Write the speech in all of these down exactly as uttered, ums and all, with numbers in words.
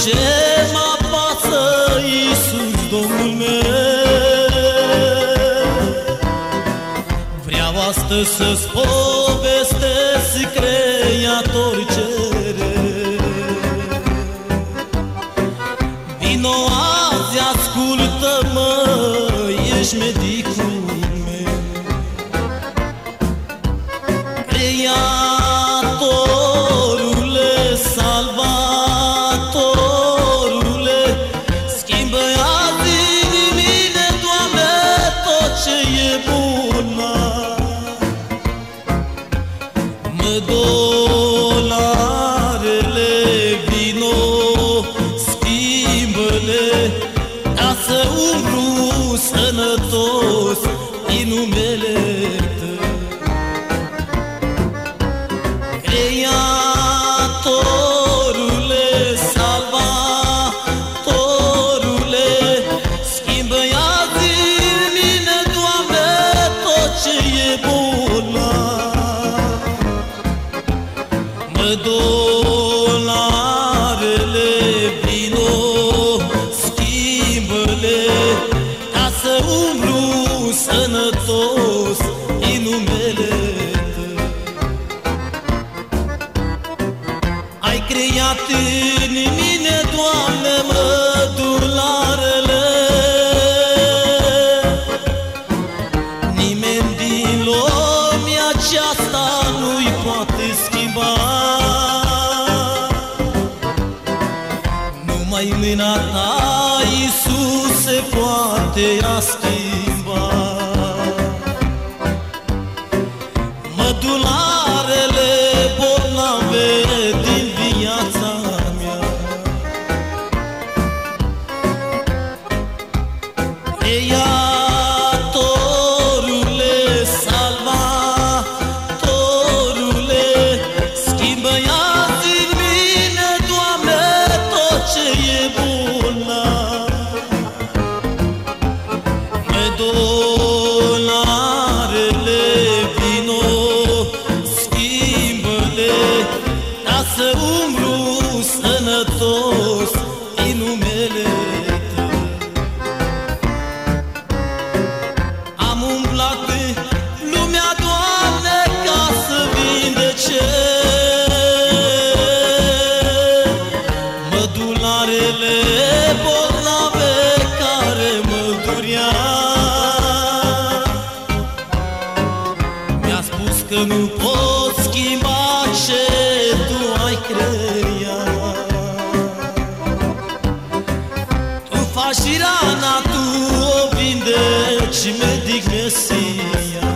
ce mă apasă, Iisus, Domnul meu. Vreau astăzi să-ți povestesc, Creator ceresc. Vino azi, ascultă-mă, ești medicul meu. Creatorule, Salvatorule, schimbă azi în mine, Doamne, tot ce e bun. Mă dolarele, vino, schimbă-le, ca să umblu sănătos din numele Tău. Creatorule, Salvatorule, schimbă azi în mine, Doamne, tot ce e bun. Mă dolarele, vino, schimbă-le, ca să umblu sănătos din numele Tău. Ai creat în mine, Doamne, mădularele, nimeni din lumea aceasta nu-i poate schimba. Numai mâna Ta, Iisuse, poate a schimba. Mădularele bolnave din viața mea, Creatorule, Salvatorule, schimbă azi în mine, Doamne, tot ce e bun. Mă dolarele, vino, schimbă-le, ca să umblu sănătos din numele Tău. Am umblat în lumea, Doamne, ca să vindecez mădularele bolnave care mă dureau. Mi-a spus că nu poți schimba ce Tu ai creat. Tu faci rana, Tu o vindeci, medic Mesia.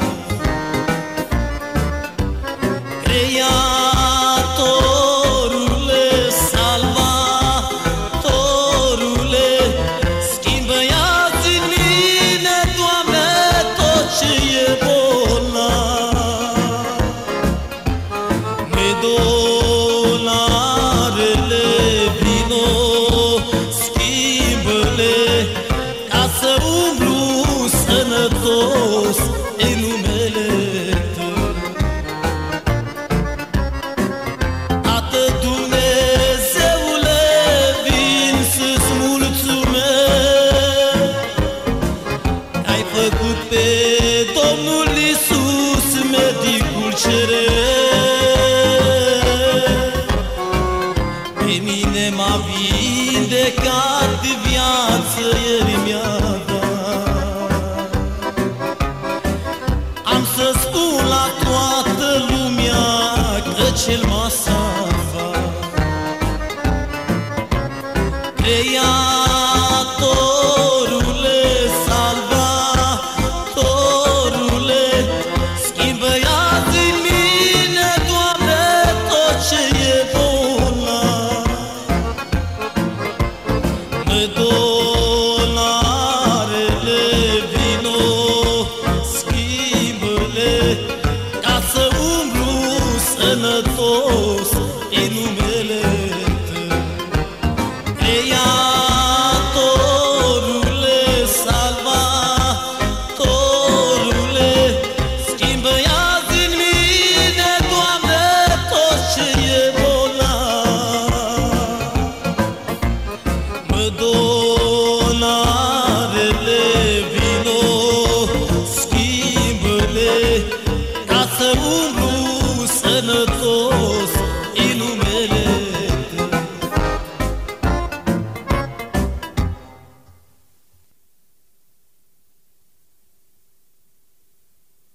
Creatorule, Salvatorule, schimbă azi în mine, Doamne, tot ce e bun. Dolarele, vino, schimbă-le, ca să umblu sănătos în numele Tău. Tată Dumnezeule, vin să-ți mulțumesc că ai făcut pe Domnul Iisus, medicul ceresc. Pe mine m-a vindecat de viață, ieri mi-a dat. Am să spun la toată lumea că Cel m-a salvat. Creatorule, Salvatorule, schimbă azi în mine, Doamne, tot ce e bun. Mă dolarele, vino, schimbă-le, ca să umblu sănătos în numele